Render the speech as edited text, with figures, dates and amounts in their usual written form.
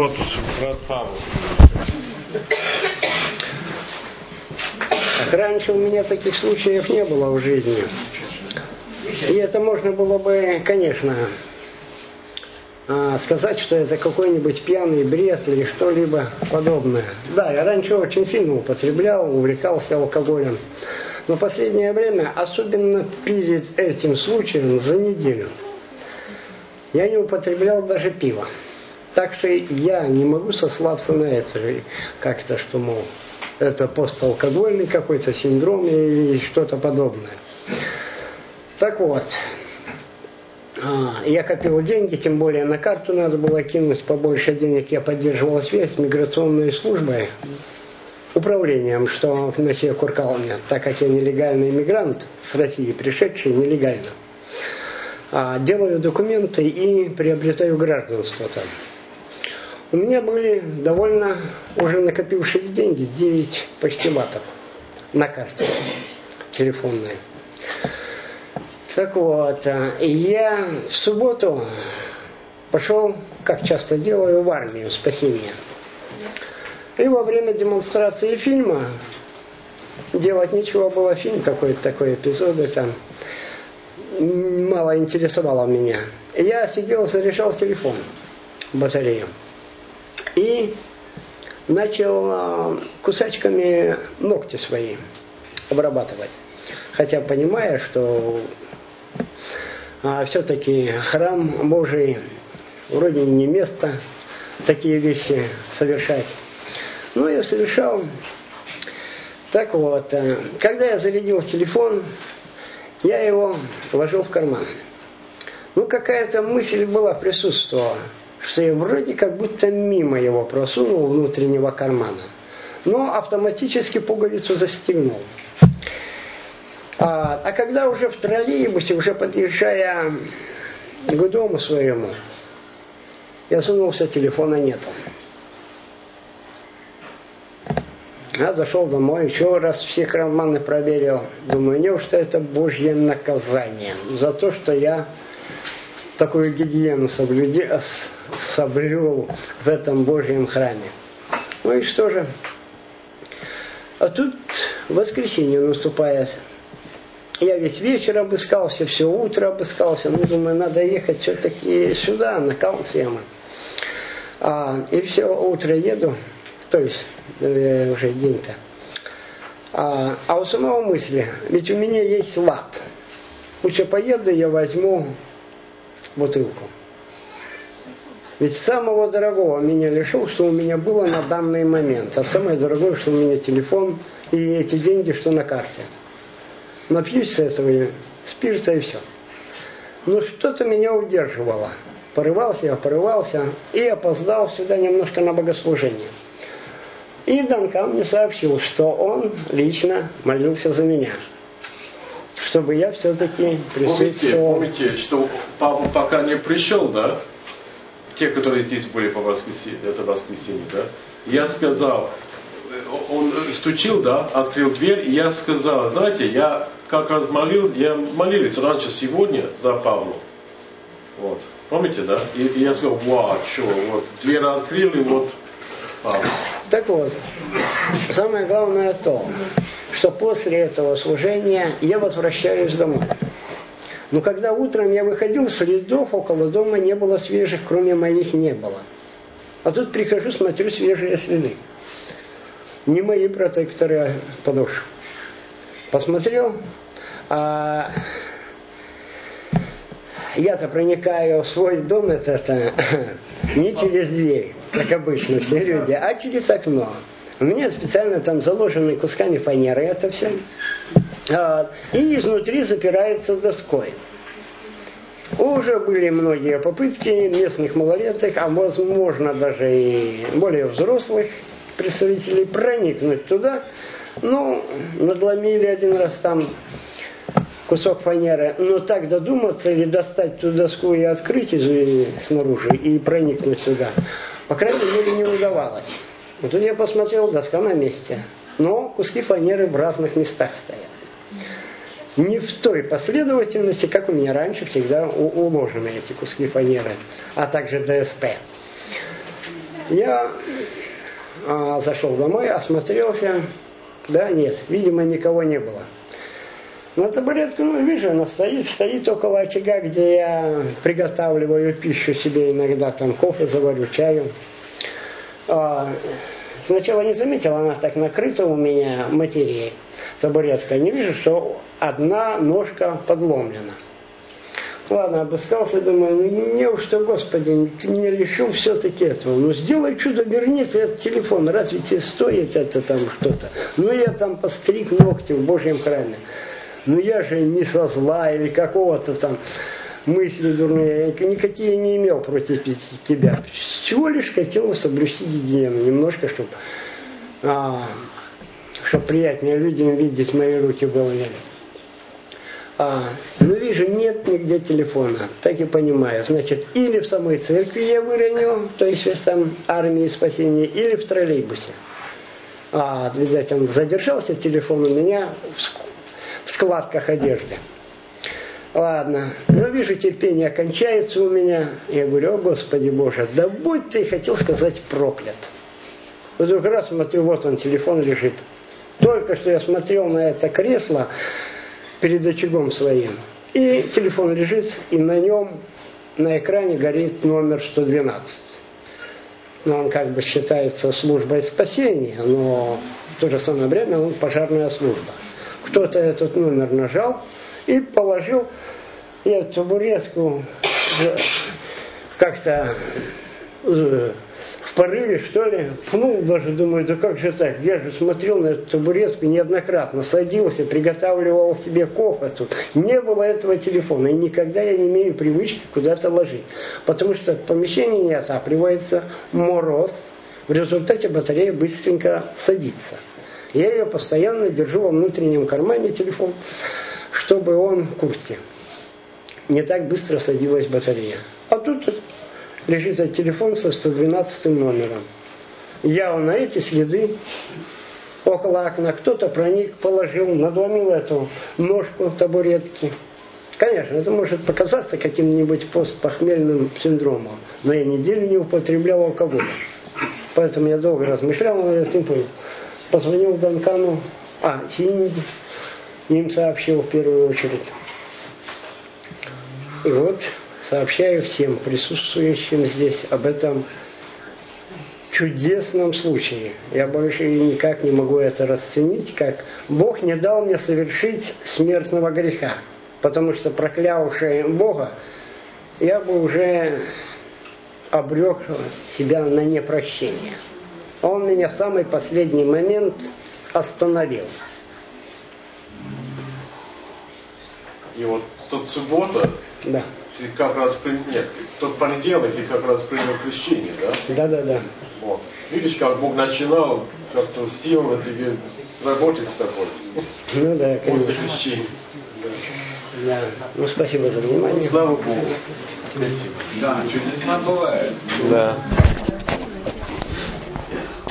Вот брат Павел. Раньше у меня таких случаев не было в жизни. И это можно было бы, конечно, сказать, что это какой-нибудь пьяный бред или что-либо подобное. Да, я раньше очень сильно употреблял, увлекался алкоголем. Но в последнее время, особенно перед этим случаем, за неделю, я не употреблял даже пиво. Так что я не могу сослаться на это как-то, что, мол, это посталкогольный какой-то синдром или что-то подобное. Так вот, я копил деньги, тем более на карту надо было кинуть побольше денег. Я поддерживал связь с миграционной службой, управлением, что на себе куркал меня, так как я нелегальный иммигрант с России, пришедший нелегально. Делаю документы и приобретаю гражданство там. У меня были довольно уже накопившиеся деньги, 9 почти латов на карте телефонной. Так вот, я в субботу пошел, как часто делаю, в армию спасения. И во время демонстрации фильма, делать нечего было, фильм какой-то такой, эпизоды там, мало интересовало меня. Я сидел, заряжал телефон, батарею. И начал кусачками ногти свои обрабатывать. Хотя понимая, что все-таки храм Божий вроде не место такие вещи совершать. Ну, я совершал. Так вот, когда я зарядил телефон, я его вложил в карман. Ну, какая-то мысль была, присутствовала, что я вроде как будто мимо его просунул внутреннего кармана. Но автоматически пуговицу застегнул. А когда уже в троллейбусе, уже подъезжая к дому своему, я сунулся, телефона нету. Я зашел домой, еще раз все карманы проверил. Думаю, неужто это Божье наказание за то, что я такую гигиену соблюл в этом Божьем храме. Ну и что же? А тут воскресенье наступает. Я весь вечер обыскался, все утро обыскался. Ну, думаю, надо ехать все-таки сюда, на Каунсиама. И все утро еду, то есть уже день-то. А у самого мысли, ведь у меня есть лад. Лучше поеду, я возьму бутылку. Ведь самого дорогого меня лишил, что у меня было на данный момент. А самое дорогое, что у меня телефон и эти деньги, что на карте. Напьюсь с этого спирта и все. Но что-то меня удерживало. Порывался и опоздал сюда немножко на богослужение. И Данкан мне сообщил, что он лично молился за меня, чтобы я все-таки присутствовал. Помните, что Павел пока не пришел, да? Те, которые здесь были по воскресенье, это воскресенье, да? Я сказал, он стучил, да, открыл дверь, и я сказал, знаете, я как раз молились раньше сегодня за Павла. Вот. Помните, да? И я сказал, вау, что, вот, дверь открыл, и вот Павел. Так вот, самое главное то, что после этого служения я возвращаюсь домой. Но когда утром я выходил, следов около дома не было свежих, кроме моих не было. А тут прихожу, смотрю, свежие следы. Не мои протекторы подошв. Посмотрел, я-то проникаю в свой дом, это не через дверь, как обычно все люди, а через окно. У меня специально там заложены кусками фанеры это все. И изнутри запирается доской. Уже были многие попытки местных малолеток, а возможно даже и более взрослых представителей проникнуть туда. Ну, надломили один раз там кусок фанеры, но так додуматься или достать ту доску и открыть снаружи и проникнуть туда, по крайней мере, не удавалось. Вот тут я посмотрел, доска на месте, но куски фанеры в разных местах стоят. Не в той последовательности, как у меня раньше всегда уложены эти куски фанеры, а также ДСП. Я зашел домой, осмотрелся. Да, нет, видимо, никого не было. На табуретке, вижу, она стоит около очага, где я приготавливаю пищу себе иногда, там кофе заварю, чаю. Сначала не заметил, она так накрыта у меня материей, табуретка. Не вижу, что одна ножка подломлена. Ладно, обыскался, думаю, неужто, Господи, ты меня лишил все-таки этого. Сделай чудо, верни ты этот телефон, разве тебе стоит это там что-то? Я там постриг ногти в Божьем храме. Я же не со зла или какого-то там мысли дурные, никакие не имел против тебя. Всего лишь хотел соблюсти гигиену, немножко, чтобы приятнее людям видеть мои руки было. Вижу, нет нигде телефона. Так и понимаю. Значит, или в самой церкви я выронил, то есть в сам армии спасения, или в троллейбусе. Видать, он задержался, телефон у меня в складках одежды. Ладно. Вижу, терпение кончается у меня. Я говорю, о Господи Боже, да будь ты, хотел сказать, проклят. Вдруг раз смотрю, вот он, телефон лежит. Только что я смотрел на это кресло перед очагом своим. И телефон лежит, и на нем, на экране горит номер 112. Он как бы считается службой спасения, но в то же самое время он пожарная служба. Кто-то этот номер нажал и положил, я табуретку как-то в порыве, что ли, пнул даже, думаю, да как же так, я же смотрел на эту табуретку неоднократно, садился, приготавливал себе кофе тут. Не было этого телефона, и никогда я не имею привычки куда-то ложить. Потому что помещение не отапливается, мороз, в результате батарея быстренько садится. Я ее постоянно держу во внутреннем кармане, телефон, чтобы он в куртке. Не так быстро садилась батарея. А тут лежит этот телефон со 112 номером. Я на эти следы около окна, кто-то проник, положил, надломил эту ножку табуретки. Конечно, это может показаться каким-нибудь постпохмельным синдромом, но я неделю не употреблял алкоголь. Поэтому я долго размышлял над этим. Позвонил Данкану, Синди, им сообщил в первую очередь. И вот сообщаю всем присутствующим здесь об этом чудесном случае. Я больше никак не могу это расценить, как Бог не дал мне совершить смертного греха. Потому что, проклявший Бога, я бы уже обрек себя на непрощение. Он меня в самый последний момент остановил. И вот тот суббота, да. Ты как раз нет, тот понедельник ты как раз принял крещение, да? Да. Вот. Видишь, как Бог начинал как-то силно тебе работать с тобой. Да, конечно. После крещения. Да. Спасибо за внимание. Слава Богу. Спасибо. Да, чудеса бывают. Да.